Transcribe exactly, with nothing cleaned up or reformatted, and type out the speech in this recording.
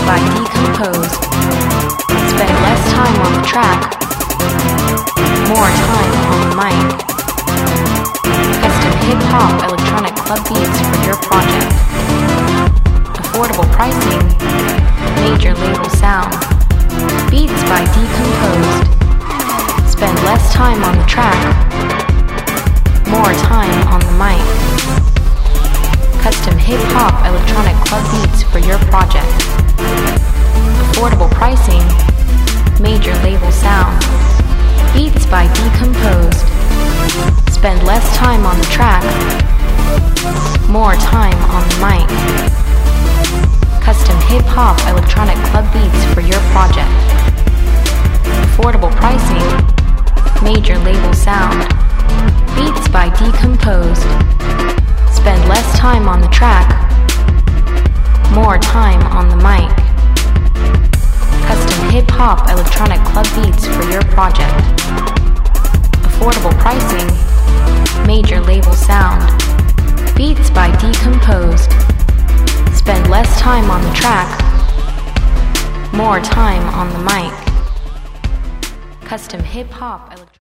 by Decomposed. Spend less time on the track, more time on the mic. Custom hip-hop electronic club beats for your project. Affordable pricing, major label sound. Beats by Decomposed. Spend less time on the track, more time on the mic. Custom hip-hop electronic club beats for your project. Affordable pricing, major label sound. Beats by Decomposed. Spend less time on the track, more time on the mic. Custom hip-hop electronic club beats for your project. Affordable pricing, major label sound. Beats by Decomposed. Spend less time on the track, more time on the mic. Custom hip-hop electronic club beats for your project. Affordable pricing, major label sound. Beats by Decomposed. Spend less time on the track, more time on the mic. Custom hip-hop electronic